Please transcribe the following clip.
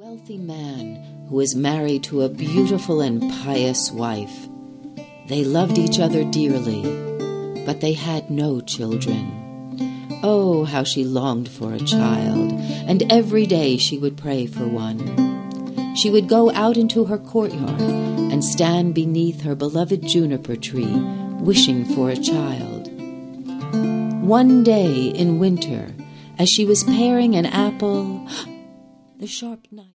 Wealthy man who was married to a beautiful and pious wife. They loved each other dearly, but they had no children. Oh, how she longed for a child, and every day she would pray for one. She would go out into her courtyard and stand beneath her beloved juniper tree, wishing for a child. One day in winter, as she was paring an apple, the sharp knife